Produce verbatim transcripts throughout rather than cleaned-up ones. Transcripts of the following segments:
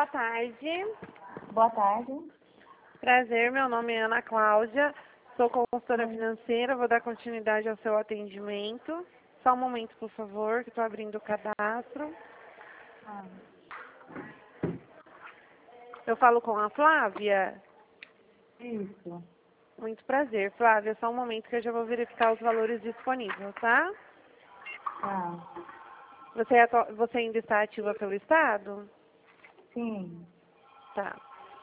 Boa tarde. Boa tarde. Prazer, meu nome é Ana Cláudia, sou consultora Oi. financeira, vou dar continuidade ao seu atendimento. Só um momento, por favor, que estou abrindo o cadastro. Ah, Eu falo com a Flávia? isso. Muito prazer, Flávia. Só um momento que eu já vou verificar os valores disponíveis, tá? Ah, Você, é atu- você ainda está ativa pelo Estado? sim. Tá.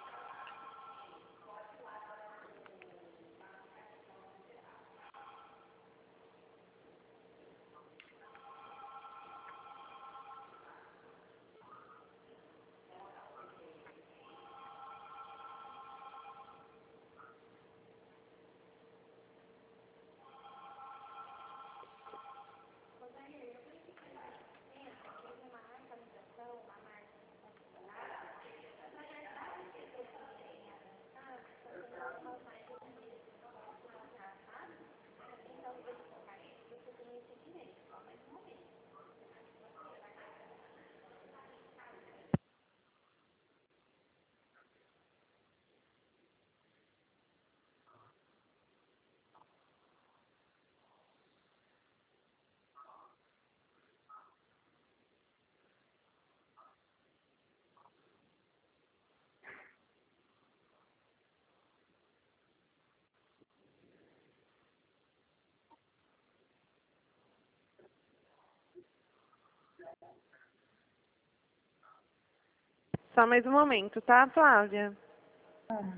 Só mais um momento, tá, Flávia? Ah,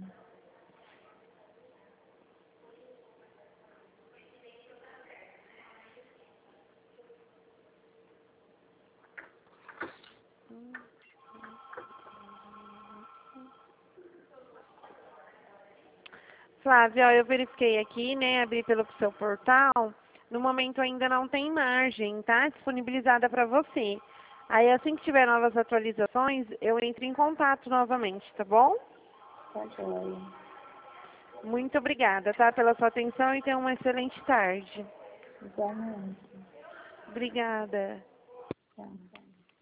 Flávia, ó, eu verifiquei aqui, né, abri pelo seu portal. No momento ainda não tem margem, tá? Disponibilizada para você. Aí assim que tiver novas atualizações, eu entro em contato novamente, tá bom? tá joia. Muito obrigada, tá, pela sua atenção e tenha uma excelente tarde. Igualmente. Obrigada. Tá.